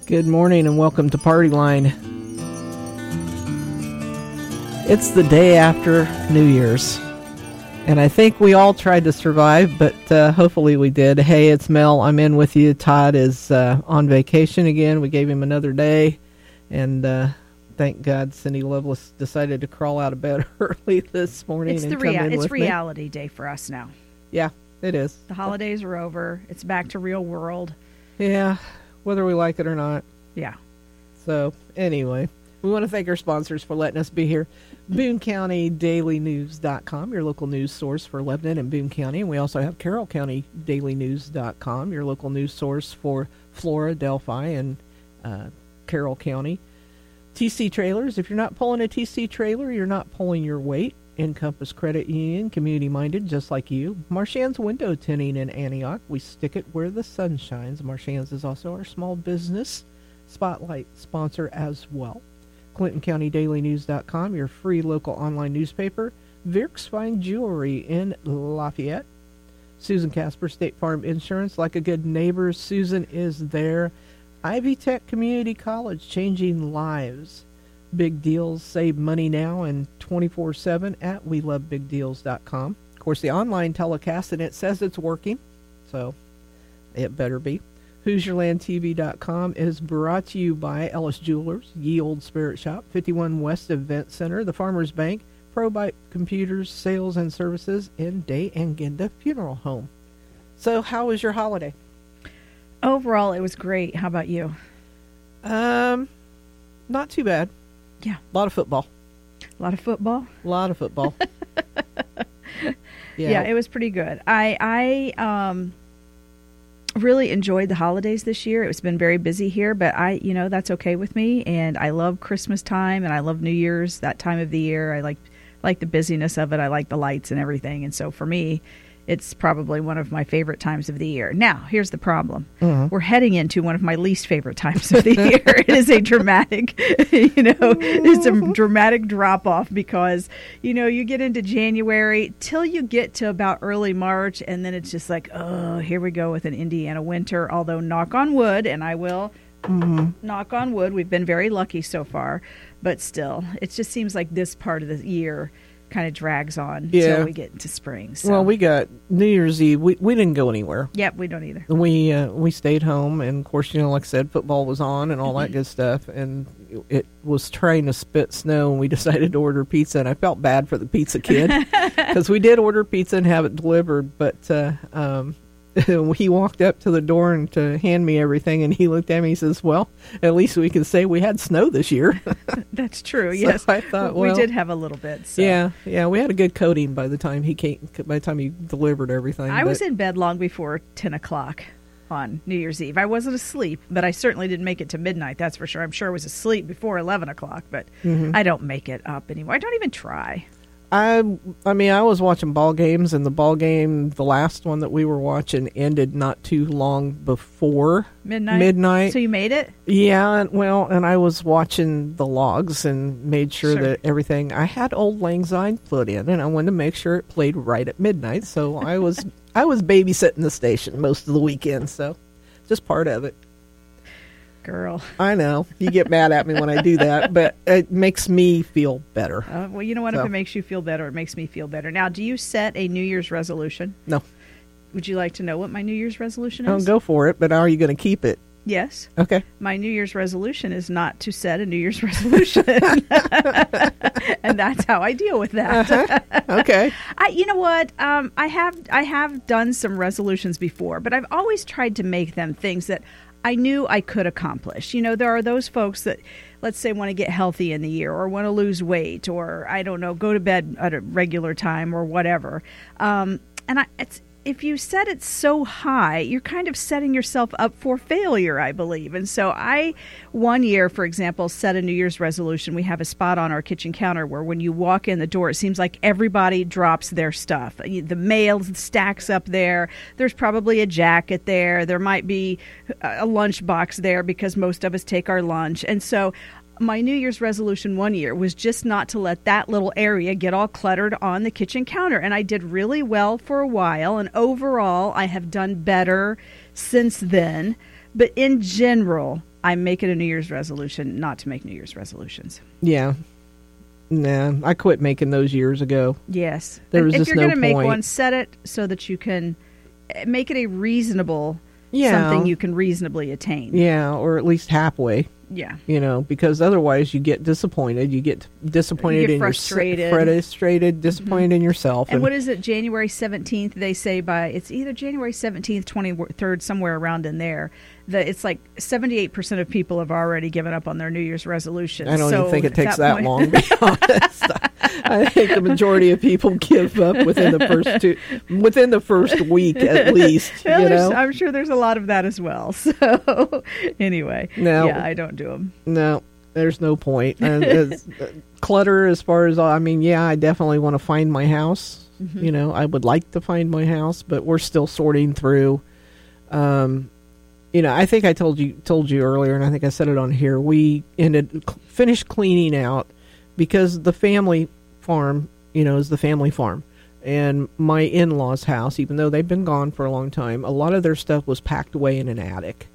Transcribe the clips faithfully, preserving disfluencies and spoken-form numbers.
Good morning and welcome to Party Line. It's the day after New Year's, and I think we all tried to survive, but uh, hopefully we did. Hey, it's Mel. I'm in with you. Todd is uh, on vacation again. We gave him another day, and uh, thank God Cindy Lovelace decided to crawl out of bed early this morning. It's and the come rea- in it's with reality me. day for us now. Yeah, it is. The holidays are over. It's back to real world. Yeah, whether we like it or not. Yeah. So, anyway, we want to thank our sponsors for letting us be here. Boone County Daily News dot com, your local news source for Lebanon and Boone County. And we also have Carroll County Daily News dot com, your local news source for Flora, Delphi, and uh, Carroll County. T C Trailers, if you're not pulling a T C trailer, you're not pulling your weight. Encompass Credit Union, community-minded, just like you. Marchand's Window Tinting in Antioch. We stick it where the sun shines. Marchand's is also our small business Spotlight sponsor as well. Clinton County Daily News dot com, your free local online newspaper. Virks Fine Jewelry in Lafayette. Susan Casper, State Farm Insurance. Like a good neighbor, Susan is there. Ivy Tech Community College, changing lives. Big deals, save money now and twenty-four seven at we love big deals dot com. Of course, the online telecast, and it says it's working, so it better be. Hoosier Land T V dot com is brought to you by Ellis Jewelers, Ye Old Spirit Shop, fifty-one West Event Center, the Farmers Bank, ProBite Computers, Sales and Services, and Day and Ginda Funeral Home. So, how was your holiday? Overall, it was great. How about you? Um, not too bad. Yeah. A lot of football. A lot of football? A lot of football. yeah. yeah, it was pretty good. I, I, um... really enjoyed the holidays this year. It's been very busy here, but I, you know, that's okay with me. And I love Christmas time, and I love New Year's, that time of the year. I like like the busyness of it. I like the lights and everything. And so for me, it's probably one of my favorite times of the year. Now, here's the problem. Mm-hmm. We're heading into one of my least favorite times of the year. It is a dramatic, you know, it's a dramatic drop-off because, you know, you get into January till you get to about early March, and then it's just like, oh, here we go with an Indiana winter. Although, knock on wood, and I will mm-hmm. knock on wood, we've been very lucky so far, but still, it just seems like this part of the year kind of drags on yeah. until we get into spring. So. Well, we got New Year's Eve. We we didn't go anywhere. Yep, we don't either. We uh, we stayed home, and of course, you know, like I said, football was on and all that good stuff. And it was trying to spit snow, and we decided to order pizza. And I felt bad for the pizza kid because we did order pizza and have it delivered, but uh, um, he walked up to the door and to hand me everything, and he looked at me. He says, "Well, at least we can say we had snow this year." That's true. So yes, I thought we well, did have a little bit. So. Yeah, yeah, we had a good coating by the time he came. By the time he delivered everything, I but, was in bed long before ten o'clock on New Year's Eve. I wasn't asleep, but I certainly didn't make it to midnight. That's for sure. I'm sure I was asleep before eleven o'clock, but mm-hmm. I don't make it up anymore. I don't even try. I I mean, I was watching ball games, and the ball game, the last one that we were watching, ended not too long before midnight. Midnight. So you made it? Yeah, well, and I was watching the logs and made sure, sure. that everything. I had Old Lang Syne put in, and I wanted to make sure it played right at midnight. So I was I was babysitting the station most of the weekend. So just part of it. Girl. I know. You get mad at me when I do that, but it makes me feel better. Uh, well, you know what? So. If it makes you feel better, it makes me feel better. Now, do you set a New Year's resolution? No. Would you like to know what my New Year's resolution is? Oh, go for it, but are you going to keep it? Yes. Okay. My New Year's resolution is not to set a New Year's resolution. And that's how I deal with that. Uh-huh. Okay. I, you know what? Um, I have I have done some resolutions before, but I've always tried to make them things that I knew I could accomplish. You know, there are those folks that, let's say, want to get healthy in the year or want to lose weight or, I don't know, go to bed at a regular time or whatever. Um, and I, it's, if you set it so high, you're kind of setting yourself up for failure, I believe. And so I, one year, for example, set a New Year's resolution. We have a spot on our kitchen counter where when you walk in the door, it seems like everybody drops their stuff. The mail stacks up there. There's probably a jacket there. There might be a lunchbox there because most of us take our lunch. And so my New Year's resolution one year was just not to let that little area get all cluttered on the kitchen counter. And I did really well for a while. And overall, I have done better since then. But in general, I make it a New Year's resolution not to make New Year's resolutions. Yeah. Nah, I quit making those years ago. Yes. There was if just you're no going to make point. one, set it so that you can make it a reasonable, Yeah. something you can reasonably attain. Yeah, or at least halfway. Yeah. You know, because otherwise you get disappointed. You get disappointed You get in frustrated. yourself, frustrated, disappointed in yourself. And what is it, January seventeenth, they say by, it's either January seventeenth, twenty-third, somewhere around in there, that it's like seventy-eight percent of people have already given up on their New Year's resolutions. I don't so even think it at takes that, point- long, to be honest. I think the majority of people give up within the first two, within the first week at least. Well, you there's- know, I'm sure there's a lot of that as well. So anyway, No. yeah, I don't do them. no, there's no point. And it's, uh, clutter, as far as I mean, yeah, I definitely want to find my house. Mm-hmm. You know, I would like to find my house, but we're still sorting through. Um, you know, I think I told you told you earlier, and I think I said it on here. We ended finished cleaning out because the family farm, you know, is the family farm. And my in-laws' house, even though they've been gone for a long time, a lot of their stuff was packed away in an attic.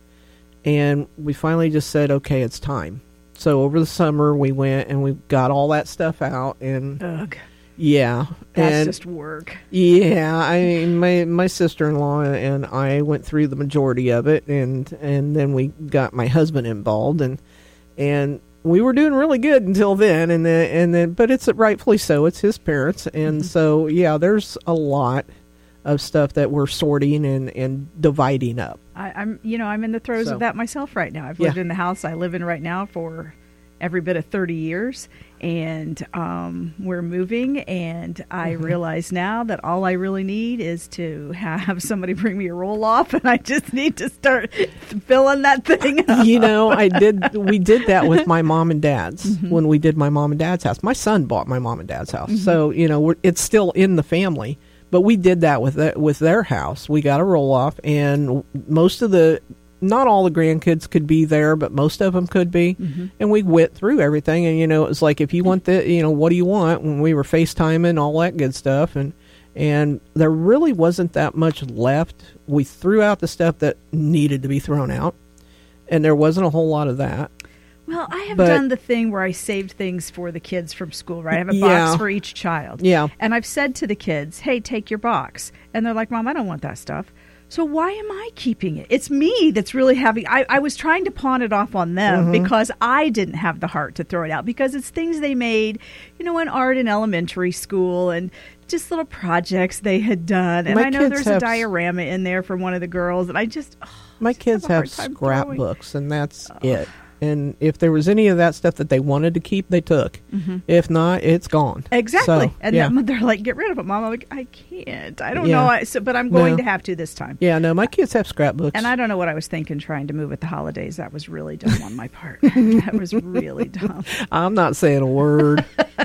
And we finally just said, okay, it's time. So over the summer, we went and we got all that stuff out. And Ugh, yeah. that's and just work. yeah, I mean, my my sister-in-law and I went through the majority of it. And, and then we got my husband involved. And and we were doing really good until then, and then, and then, but it's rightfully so. It's his parents, and Mm-hmm. so yeah, there's a lot of stuff that we're sorting and, and dividing up. I, I'm, you know, I'm in the throes So. of that myself right now. I've lived Yeah. in the house I live in right now for every bit of thirty years, and um, we're moving, and I Mm-hmm. realize now that all I really need is to have somebody bring me a roll off, and I just need to start filling that thing up. You know, I did. We did that with my mom and dad's Mm-hmm. when we did my mom and dad's house. My son bought my mom and dad's house, Mm-hmm. so you know we're, it's still in the family. But we did that with the, with their house. We got a roll off, and most of the, not all the grandkids could be there, but most of them could be. Mm-hmm. And we went through everything, and you know, it was like, if you want the, you know, what do you want? When we were FaceTiming, all that good stuff, and and there really wasn't that much left. We threw out the stuff that needed to be thrown out, and there wasn't a whole lot of that. Well, I have But- done the thing where I saved things for the kids from school, right? I have a Yeah. box for each child. Yeah. And I've said to the kids, hey, take your box. And they're like, Mom, I don't want that stuff. So why am I keeping it? It's me that's really having, I, I was trying to pawn it off on them Mm-hmm. because I didn't have the heart to throw it out, because it's things they made, you know, in art in elementary school and just little projects they had done. And My I know kids there's have a s- diorama in there from one of the girls, and I just, oh, My I just kids have a hard have time throwing. scrapbooks, and that's it. And if there was any of that stuff that they wanted to keep, they took. If not, it's gone. Exactly. So, and yeah. then they're like, get rid of it, Mom. I'm like, I can't. I don't Yeah. know. I, so, but I'm going No. to have to this time. Yeah, no, my kids have scrapbooks. And I don't know what I was thinking trying to move at the holidays. That was really dumb on my part. That was really dumb. I'm not saying a word.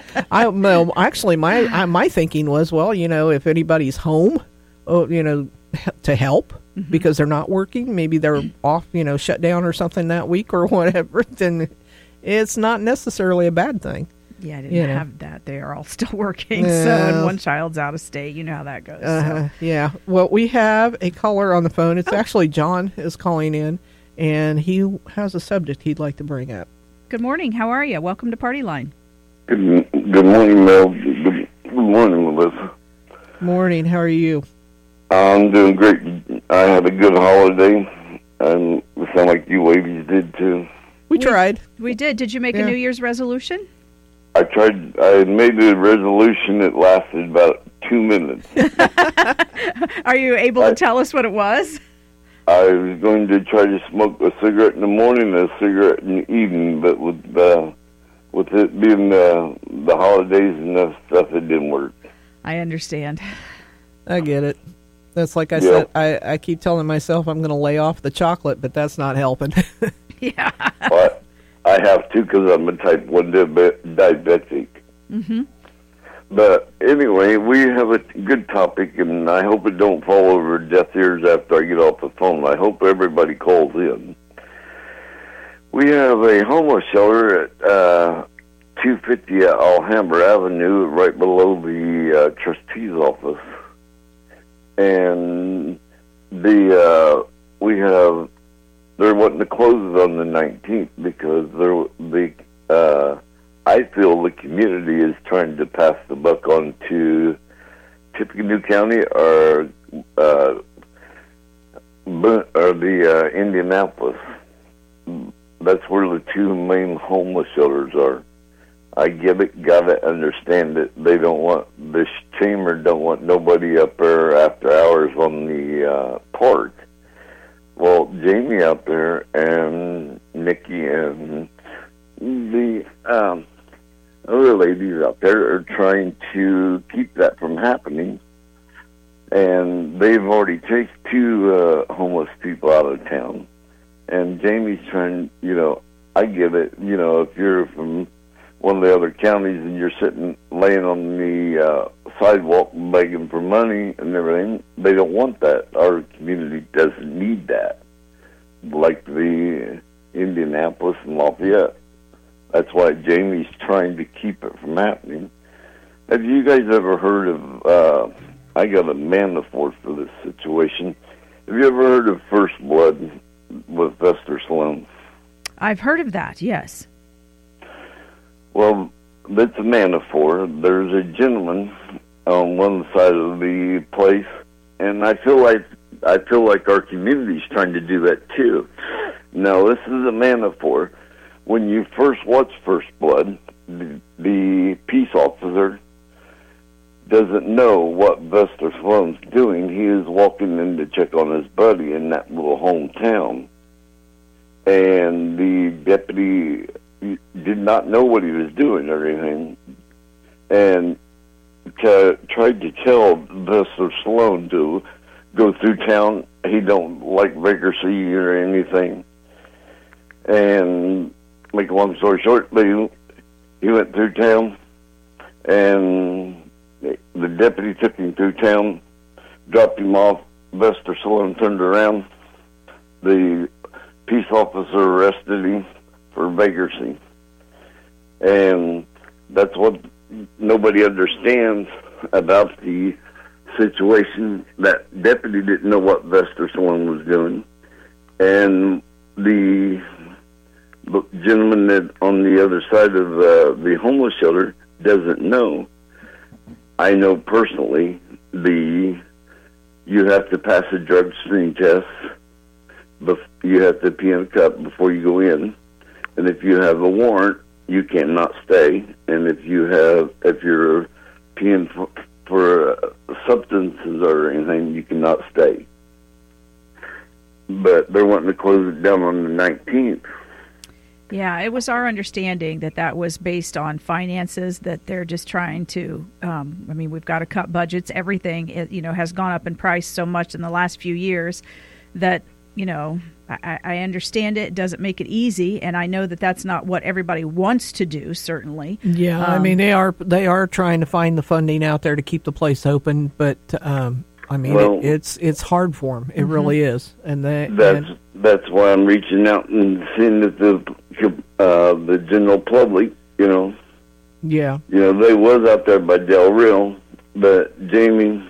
I well, actually, my I, my thinking was, well, you know, if anybody's home, oh, you know, h- to help Mm-hmm. because they're not working, maybe they're off, you know, shut down or something that week or whatever, then it's not necessarily a bad thing. Yeah, I didn't You know. have that. They are all still working. So, Yeah. and one child's out of state. You know how that goes. Uh, So. yeah. Well, we have a caller on the phone. It's actually John is calling in, and he has a subject he'd like to bring up. Good morning. How are you? Welcome to Party Line. Good, good morning, Mel. Good, good morning, Melissa. Morning. How are you? I'm doing great. I had a good holiday, and it sounded like you ladies did too. We, We- tried. We did. Did you make Yeah. a New Year's resolution? I tried. I made a resolution that lasted about two minutes. Are you able I- to tell us what it was? I was going to try to smoke a cigarette in the morning and a cigarette in the evening, but with uh, with it being uh, the holidays and that stuff, it didn't work. I understand. I get it. That's like I Yeah. said, I, I keep telling myself I'm going to lay off the chocolate, but that's not helping. Yeah. But I have to because I'm a type one diabe- diabetic. Mm-hmm. But anyway, we have a good topic, and I hope it don't fall over deaf ears after I get off the phone. I hope everybody calls in. We have a homeless shelter at uh, two fifty Alhambra Avenue, right below the uh, trustee's office. And the uh, we have they're wanting to close it on the nineteenth because they're the uh, I feel the community is trying to pass the buck on to Tippecanoe County or uh, or the uh, Indianapolis. That's where the two main homeless shelters are. I get it, gotta understand it. They don't want, this chamber don't want nobody up there after hours on the uh, park. Well, Jamie out there and Nikki and the um, other ladies out there are trying to keep that from happening. And they've already chased two uh, homeless people out of town. And Jamie's trying, you know, I get it, you know, if you're from one of the other counties and you're sitting, laying on the uh, sidewalk begging for money and everything, they don't want that. Our community doesn't need that. Like the Indianapolis and Lafayette. That's why Jamie's trying to keep it from happening. Have you guys ever heard of, uh, I got a metaphor for this situation. Have you ever heard of First Blood with Vester Sloan? I've heard of that, yes. Well, that's a metaphor. There's a gentleman on one side of the place, and I feel like I feel like our community's trying to do that too. Now, this is a metaphor. When you first watch First Blood, the, the peace officer doesn't know what Vester Sloan's doing. He is walking in to check on his buddy in that little hometown. And the deputy did not know what he was doing or anything. And to, tried to tell Vester Sloan to go through town. He don't like vacancy or anything. And make a long story short, they, he went through town, and the deputy took him through town, dropped him off. Vester Sloan turned around. The peace officer arrested him for vagrancy. And that's what nobody understands about the situation. That deputy didn't know what Vester Sloan was doing. And the gentleman that on the other side of uh, the homeless shelter doesn't know. I know personally the you have to pass a drug screen test. Bef- you have to pee in a cup before you go in, and if you have a warrant, you cannot stay. And if you have, if you're peeing for, for uh, substances or anything, you cannot stay. But they're wanting to close it down on the nineteenth. Yeah, it was our understanding that that was based on finances, that they're just trying to, um, I mean, we've got to cut budgets. Everything, it, you know, has gone up in price so much in the last few years that, you know, I, I understand it. It doesn't make it easy, and I know that that's not what everybody wants to do, certainly. Yeah, um, I mean, they are they are trying to find the funding out there to keep the place open, but, um, I mean, well, it, it's it's hard for them. It mm-hmm. really is. And they, that's and, that's why I'm reaching out and seeing that the uh, the general public, you know, yeah, you know, they was out there by Del Rio, but Jamie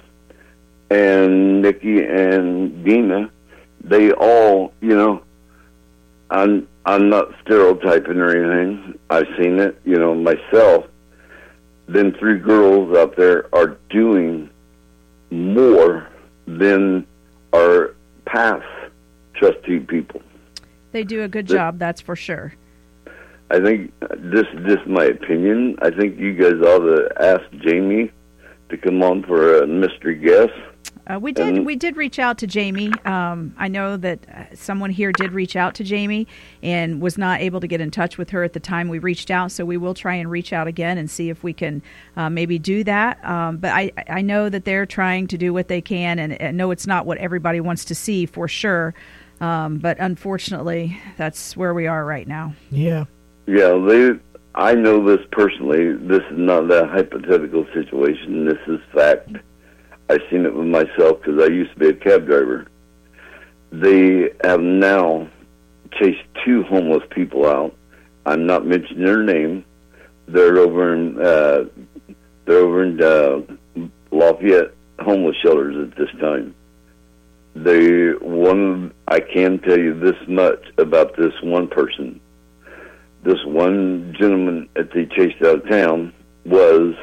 and Nikki and Dina, they all, you know, I'm I'm not stereotyping or anything. I've seen it, you know, myself. Them three girls out there are doing more than our past trustee people. They do a good job, that's for sure. I think, this is just my opinion, I think you guys ought to ask Jamie to come on for a mystery guest. Uh, we did. And we did reach out to Jamie. Um, I know that uh, someone here did reach out to Jamie and was not able to get in touch with her at the time we reached out. So we will try and reach out again and see if we can uh, maybe do that. Um, but I, I know that they're trying to do what they can, and I know it's not what everybody wants to see for sure. Um, but unfortunately, that's where we are right now. Yeah. Yeah. They. I know this personally. This is not a hypothetical situation. This is fact. I've seen it with myself because I used to be a cab driver. They have now chased two homeless people out. I'm not mentioning their name. They're over in uh, they're over in uh, Lafayette homeless shelters at this time. They one. I can tell you this much about this one person. This one gentleman that they chased out of town was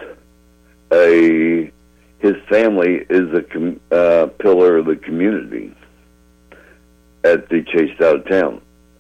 a. His family is a com, uh, pillar of the community that they chased out of town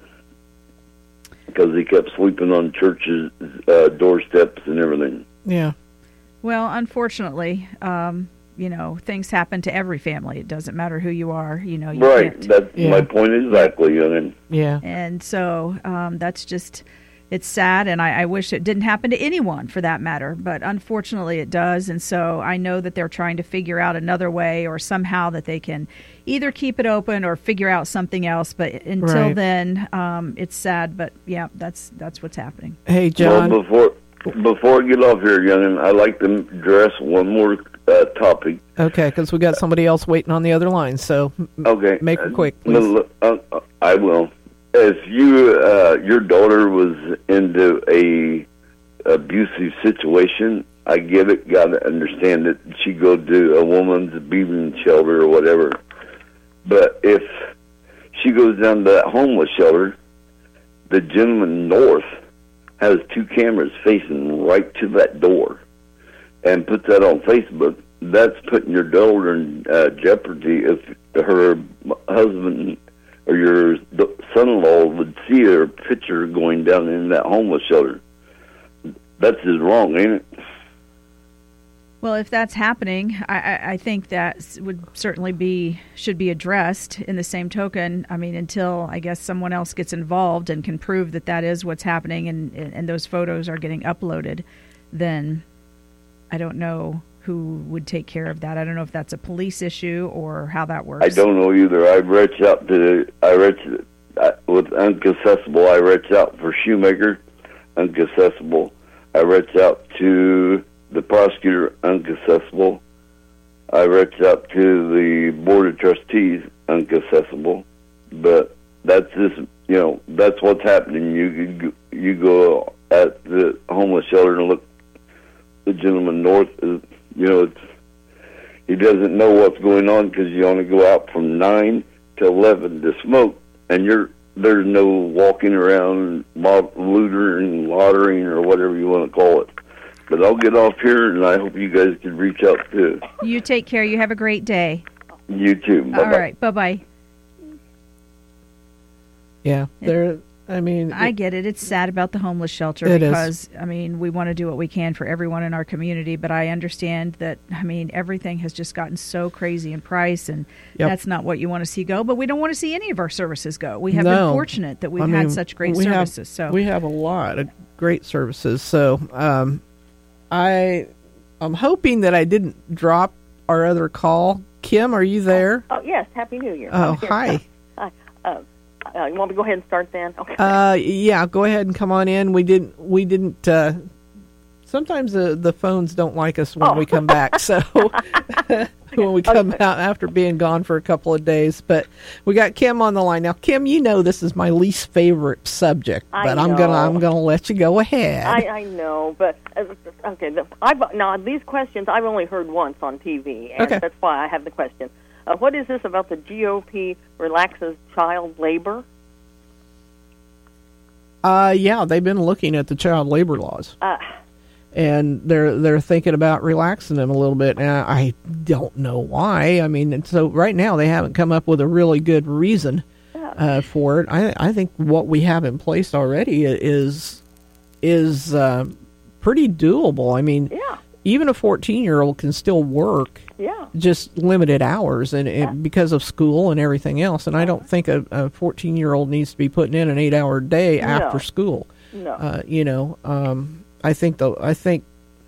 because he kept sleeping on churches' uh, doorsteps and everything. Yeah. Well, unfortunately, um, you know, things happen to every family. It doesn't matter who you are. You know, you right. can't. That's Yeah. my point exactly. I mean, Yeah. And so um, that's just, it's sad, and I, I wish it didn't happen to anyone for that matter, but unfortunately it does. And so I know that they're trying to figure out another way or somehow that they can either keep it open or figure out something else. But until Right. then, um, it's sad. But yeah, that's that's what's happening. Hey, John. well, before before I get off here, youngin, I'd like to address one more uh, topic. Okay, because we got somebody else waiting on the other line, so m- Okay, make her quick, Uh, please. uh, uh, I will. If you, uh, your daughter was into a abusive situation, I get it. Got to understand that she go to a woman's beating shelter or whatever. But if she goes down to that homeless shelter, the gentleman north has two cameras facing right to that door, and puts that on Facebook. That's putting your daughter in uh, jeopardy if her husband or your son-in-law would see her picture going down in that homeless shelter. That's just wrong, ain't it? Well, if that's happening, I, I, I think that s- would certainly be should be addressed. In the same token, I mean, until I guess someone else gets involved and can prove that that is what's happening, and and those photos are getting uploaded, then I don't know who would take care of that. I don't know if that's a police issue or how that works. I don't know either. I reached out to, I reached, uh, with Uncaccessible, I reached out for Shoemaker, Uncaccessible. I reached out to the prosecutor, Uncaccessible. I reached out to the Board of Trustees, Uncaccessible. But that's just, you know, that's what's happening. You, you go at the homeless shelter and look, the gentleman north is, you know, it's, he doesn't know what's going on because you only go out from nine to eleven to smoke, and you're there's no walking around, lootering, laundering, or whatever you want to call it. But I'll get off here, and I hope you guys can reach out too. You take care. You have a great day. You too. Bye-bye. All right. Bye-bye. Yeah, there. I mean, I it- get it. It's sad about the homeless shelter It is. because, I mean, we want to do what we can for everyone in our community, but I understand that, I mean, everything has just gotten so crazy in price, and Yep. that's not what you want to see go, but we don't want to see any of our services go. We have No. been fortunate that we've I had mean, such great we have- services. so we have a lot of great services. So um, I, I'm hoping that I didn't drop our other call. Kim, are you there? Oh, yes. Happy New Year. Oh, I'm here. hi. Hi. Uh, uh, you want me to go ahead and start then? Okay. Uh, yeah, go ahead and come on in. We didn't. We didn't. Uh, sometimes the the phones don't like us when Oh. we come back. So when we come out after being gone for a couple of days, but we got Kim on the line now. Kim, you know this is my least favorite subject, I but I'm gonna know. I'm gonna let you go ahead. I, I know, but uh, okay. The, I've, now these questions I've only heard once on T V, and Okay. that's why I have the question. Uh, what is this about the G O P relaxes child labor? Uh, yeah, they've been looking at the child labor laws, Uh, and they're they're thinking about relaxing them a little bit. Now, I don't know why. I mean, and so right now they haven't come up with a really good reason uh, for it. I I think what we have in place already is is uh, pretty doable. I mean, yeah, even a fourteen year old can still work, yeah. just limited hours, and, and because of school and everything else. And I don't think a fourteen year old needs to be putting in an eight hour day No. after school. No. Uh, you know, um, I think though I think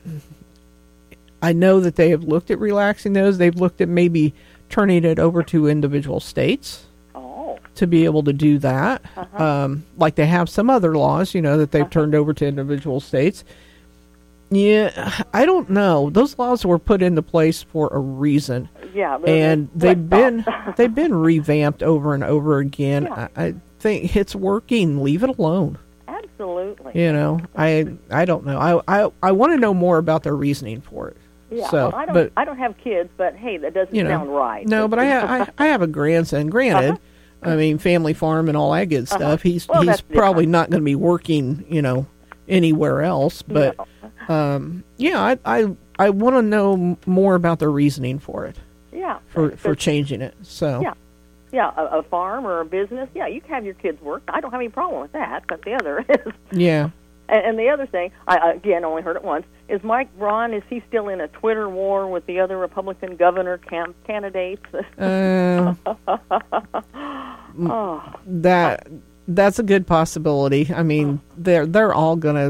I know that they have looked at relaxing those. They've looked at maybe turning it over to individual states Oh, to be able to do that, Uh-huh. um, like they have some other laws. You know that they've Uh-huh. turned over to individual states. Yeah, I don't know. Those laws were put into place for a reason, yeah. but- and but- they've been they've been revamped over and over again. Yeah. I, I think it's working. Leave it alone. absolutely. You know, I I don't know. I I, I want to know more about their reasoning for it. Yeah, So, well, I don't. but I don't have kids, but hey, that doesn't you know, sound right. no, but I, ha- I I have a grandson. Granted, Uh-huh. I mean, family farm and all that good Uh-huh. stuff. He's Well, he's that's probably different. not going to be working, you know, anywhere else. But No. um, yeah, I I, I want to know m- more about the reasoning for it, Yeah. for So- for changing it. So Yeah. Yeah, a, a farm or a business. Yeah, you can have your kids work. I don't have any problem with that. But the other is, yeah. and, and the other thing, I again only heard it once. Is Mike Braun? Is he still in a Twitter war with the other Republican governor camp candidates? Uh, oh, that that's a good possibility. I mean, they're they're all gonna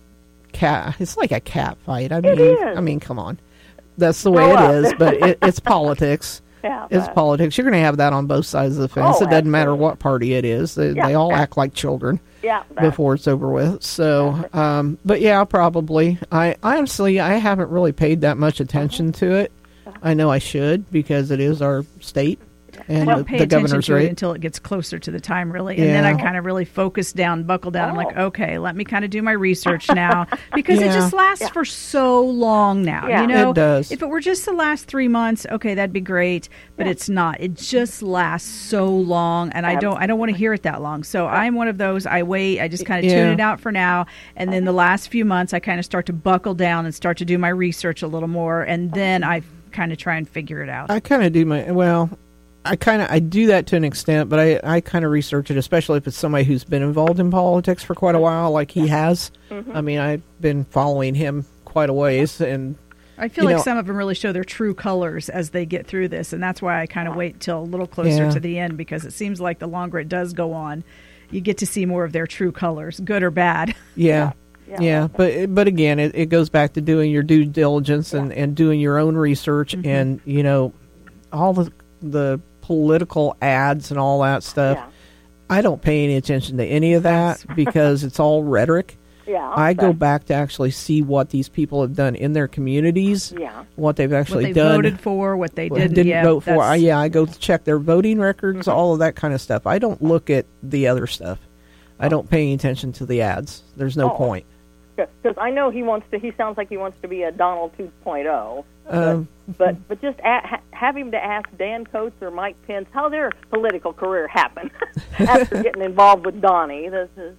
cat. It's like a cat fight. I mean, is. I mean, come on, that's the way Grow it up. is. But it, it's politics. yeah. It's but- politics. You're gonna have that on both sides of the fence. Oh, it doesn't matter absolutely. what party it is. They, Yeah. they all act like children yeah. that- before it's over with. So, um, but yeah, probably. I honestly, I haven't really paid that much attention to it. I know I should because it is our state, and I don't the, pay the attention governor's to it rate. until it gets closer to the time, really. And then I Yeah. kind of really focus down, buckle down. I'm like, Oh. okay, let me kind of do my research now. Because it Yeah. just lasts Yeah. for so long now. Yeah. You know, It does. If it were just the last three months, okay, that'd be great. But Yeah. it's not. It just lasts so long, and I don't I don't want to hear it that long. So I'm one of those, I wait, I just kind of Yeah. tune it out for now. And then the last few months, I kind of start to buckle down and start to do my research a little more. And then I kind of try and figure it out. I kind of do my well. I kind of I do that to an extent, but I, I kind of research it, especially if it's somebody who's been involved in politics for quite a while, like he has. I mean, I've been following him quite a ways, and I feel you like know- some of them really show their true colors as they get through this, and that's why I kind of wait till a little closer Yeah. to the end, because it seems like the longer it does go on, you get to see more of their true colors, good or bad. yeah, Yeah. yeah. But but again, it, it goes back to doing your due diligence and, and doing your own research, and you know, all the the political ads and all that stuff. Yeah. I don't pay any attention to any of that because it's all rhetoric. Yeah. I go but- back to actually see what these people have done in their communities, Yeah. what they've What actually they done, voted for, what they what didn't, didn't yeah, vote for. that's- I, yeah, I go check their voting records, Mm-hmm. all of that kind of stuff. I don't look at the other stuff. I don't pay any attention to the ads. There's no Oh. point. Because I know he wants to. He sounds like he wants to be a Donald two point oh. Um, But but just a, ha, have him to ask Dan Coates or Mike Pence how their political career happened after getting involved with Donnie. This is,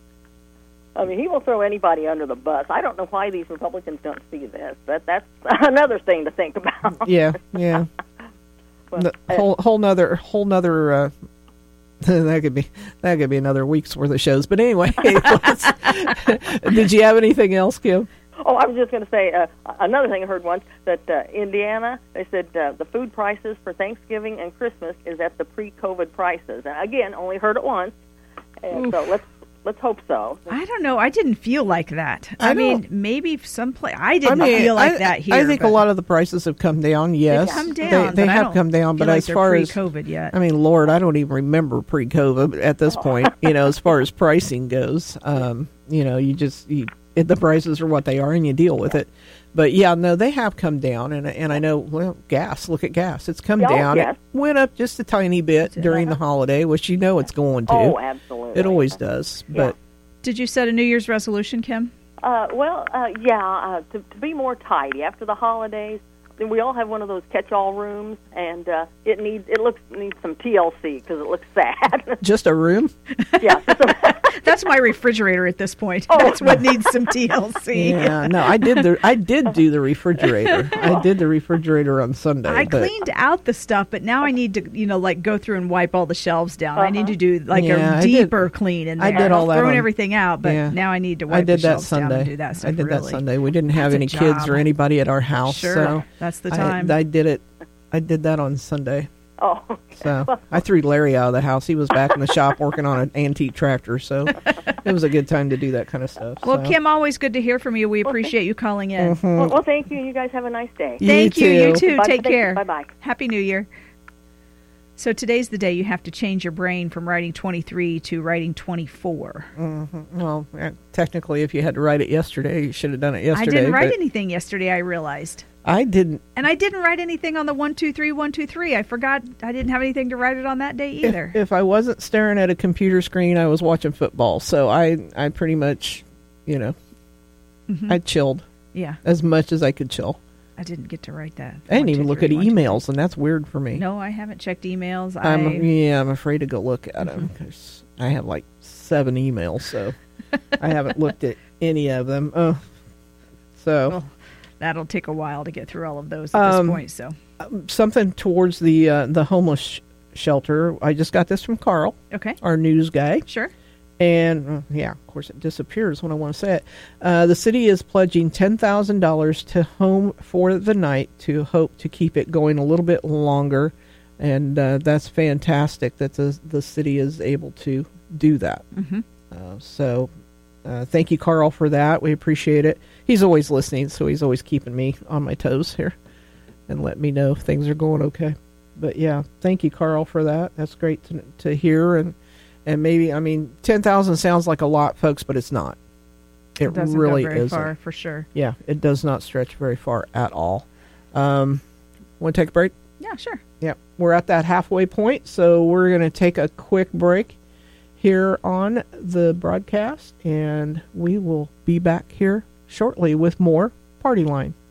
I mean, he will throw anybody under the bus. I don't know why these Republicans don't see this, but that's another thing to think about. yeah, yeah. But, The uh, whole whole nother whole nother. Uh, that could be that could be another week's worth of shows. But anyway, let's- did you have anything else, Kim? Oh, I was just going to say uh, another thing I heard once, that uh, Indiana, they said uh, the food prices for Thanksgiving and Christmas is at the pre-COVID prices. And again, only heard it once, and so let's let's hope so. I don't know. I didn't feel like that. I, I mean, don't- maybe some place. I didn't I mean, feel like I, that here. I think but a lot of the prices have come down. Yes, They've come They- down. They, but I have don't come down. feel But like as they're far as pre-COVID yet. I mean, Lord, I don't even remember pre-COVID at this point. You know, as far as pricing goes, um, you know, you just you, it, the prices are what they are, and you deal with it. But yeah, no, they have come down, and and I know. Well, gas. Look at gas; it's come Oh, down. yes. It went up just a tiny bit during the holiday, which you know it's going to. Oh, absolutely. It always does. But Did you set a New Year's resolution, Kim? Uh, well, uh, yeah, uh, to, to be more tidy after the holidays. Then we all have one of those catch-all rooms, and uh, it needs it looks needs some T L C because it looks sad. just a room. yeah, That's my refrigerator at this point. Oh. That's what needs some T L C. Yeah, no, I did the I did do the refrigerator. I did the refrigerator on Sunday. I but cleaned out the stuff, but now I need to, you know, like go through and wipe all the shelves down. I need to do like Yeah, a I did- deeper clean in there. I did all that I've thrown on- everything out, but yeah. now I need to wipe I did the that shelves down Sunday. and do that stuff. I did really. that Sunday. We didn't have That's a any kids job. or anybody at our house, Sure, so that's the I- time. I, did it. I did that on Sunday. oh, So I threw Larry out of the house. He was back in the shop working on an antique tractor. So it was a good time to do that kind of stuff. Well, so. Kim, always good to hear from you. We appreciate you calling in. well, well, thank you. You guys have a nice day. You Thank you. You too. too. Bye- Take thank you. care. Bye-bye. Happy New Year. So today's the day you have to change your brain from writing twenty-three to writing twenty-four. Well, uh, technically, if you had to write it yesterday, you should have done it yesterday. I didn't write but anything yesterday, I realized. I didn't. And I didn't write anything on the one two three one two three. I forgot I didn't have anything to write it on that day either. If, if I wasn't staring at a computer screen, I was watching football. So I, I pretty much, you know, Mm-hmm. I chilled yeah. as much as I could chill. I didn't get to write that. I didn't even look at One, two, three, emails, and that's weird for me. No, I haven't checked emails. I'm I, yeah, I'm afraid to go look at them because I have like seven emails, so I haven't looked at any of them. Oh, so well, that'll take a while to get through all of those at Um, this point. So something towards the uh, the homeless sh- shelter. I just got this from Carl, okay, our news guy. sure. And, uh, yeah, of course, it disappears when I want to say it. Uh, the city is pledging ten thousand dollars to Home for the Night to hope to keep it going a little bit longer. And uh, that's fantastic that the, the city is able to do that. Mm-hmm. Uh, so uh, thank you, Carl, for that. We appreciate it. He's always listening, so he's always keeping me on my toes here and letting me know if things are going okay. But, yeah, thank you, Carl, for that. That's great to, to hear. And And maybe, I mean, ten thousand sounds like a lot, folks, but it's not. It, It doesn't really go very isn't. far, for sure. Yeah, it does not stretch very far at all. Um, want to take a break? Yeah, sure. Yeah, we're at that halfway point, so we're going to take a quick break here on the broadcast, and we will be back here shortly with more Party Line.